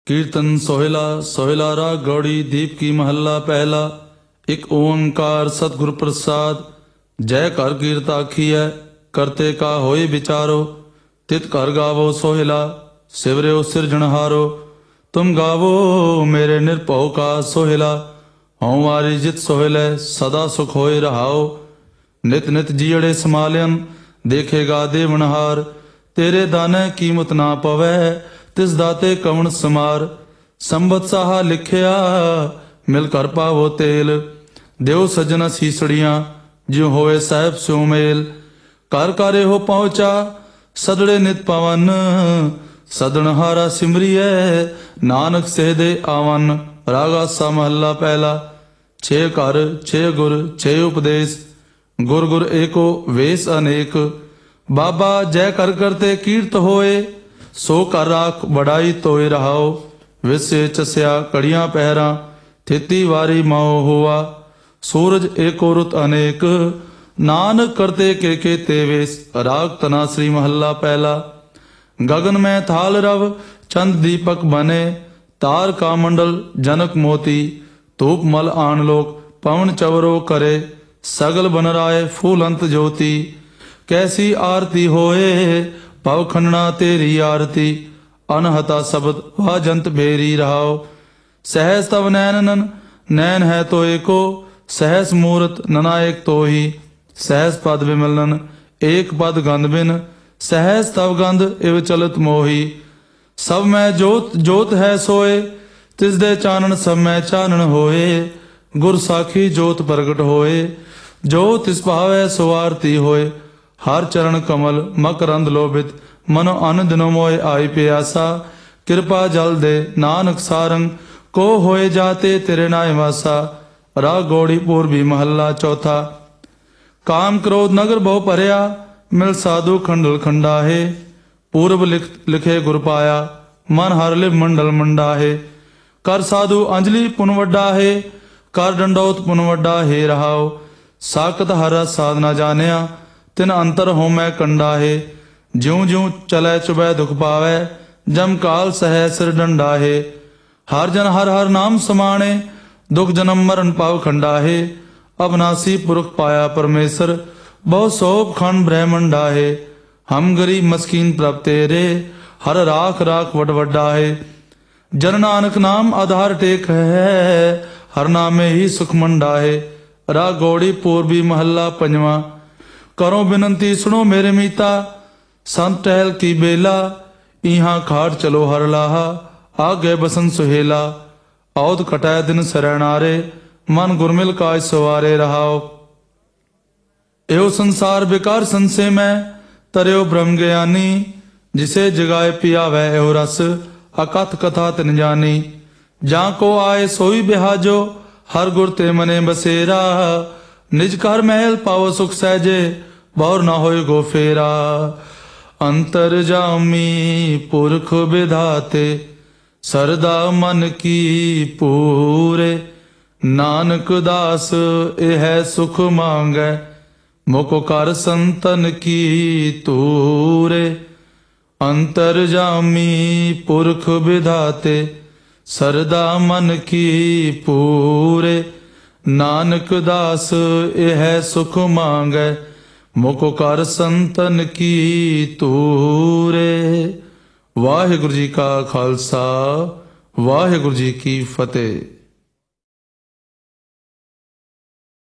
कीर्तन सोहिला सोहिला राग गौड़ी दीप की महला पहला। एक ओंकार सतगुर प्रसाद। जय कर कीर्त आखिए करते का होए विचारो। तित कर गावो सोहिला सिवरे सिरजनहारो। तुम गावो मेरे निरभौ का सोहिला। हूँ वारी जित सोहिले सदा सुख होए रहाओ। नित नित जीड़े समालियन देखेगा देवनहार। तेरे दाने कीमत ना पवै तिस दाते कवण समार। संबत साहा लिखिया मिल कर पावो तेल। देव सजना सीसड़ियाँ ज्यों होए साहिब स्यों मेल। कर कारे हो पहुँचा सदड़े नित पवन। सदनहारा सिमरिए नानक से दे आवन। रागा सा महला पहला। छे कर छे गुर छे उपदेश गुर गुर एको वेश अनेक। बाबा जय कर करते कीर्त होए सो कर राख बड़ाई तोय रहाओ। विसे चस्या कड़ियाँ पहरा थिति वारी माओ हुआ। सूरज एको रुत अनेक नानक करते के तेवेश। राग तना श्री महला पहला। गगन में थाल रव चंद दीपक बने। तार का मंडल जनक मोती धूप मल आन लोक पवन चवरो करे। सगल बन राय फूल अंत ज्योति। कैसी आरती होए पव खंडना तेरी आरती। अनहता शब्द वह जंत भेरी रहाओ। सहस तव नैनन नैन है तो एको। सहस मूर्त ननायक तो ही। सहस पद विमलन एक पद गंध बिन। सहस तव गंध इव चलत मोही। सब में जोत जोत है सोए तिस दे चानन सब में चानन होए। गुर साखी जोत प्रगट होए जो तिस भावै सो आरती होए। हर चरण कमल मकरंद लोभित मनो अन दिनो मोय आई प्यासा। कृपा जल दे नानक सारंग को होए जाते तेरे नाय वासा। राग गौड़ी पूर्वी महला चौथा। काम क्रोध नगर बहु परया मिल साधु खंडल खंडाहे। पूर्व लिखे गुर पाया मन हर लिव मंडल मंडाहे। कर साधु अंजलि पुन वड्डा है कर डंडौत पुन वड्डा है रहाओ। साकत हरा साधना जानिया तिन अंतर हो मैं कंडा है। ज्यों ज्यों चलै चुबै दुख पावै जम काल सह सिर डंडा है। हर जन हर हर नाम समाणे दुख जन्म मरण पाव खंडा है। अविनाशी पुरख पाया परमेश्वर बहु सोप खंड ब्रह्मंडा है। हम गरीब मस्कीन प्रभ तेरे हर राख राख वड वड्डा है। जन नानक नाम आधार टेक है हर नामे ही सुख मंडा है। राग गौड़ी पूर्वी महला पंजवा। करो बिनती सुनो मेरे मीता संत टहल की बेला। इहाँ खाट चलो हर लाहा आगे बसन सुहेला। औद कटाय दिन सरणारे मन गुरमिल काय सवारे रहाओ। एहो संसार बेकार संशय में तर्यो ब्रह्म ज्ञानी। जिसे जगाए पियावै एहो रस अकथ कथा तिन जानी। जा को आए सोई बिहाजो हर गुर ते मने बसेरा। निज घर महल पाओ सुख सहजे बौर ना होए गो फेरा। अंतर जामी पुरख विधाते सरदा मन की पूरे। नानक दास यह सुख मांगै मुख कर संतन की तूरे। अंतर जामी पुरख विधाते सरदा मन की पूरे। नानक दास यह सुख मांगै मुख कर संतन की तूरे। वाहिगुरु जी का खालसा वाहिगुरु जी की फतेह।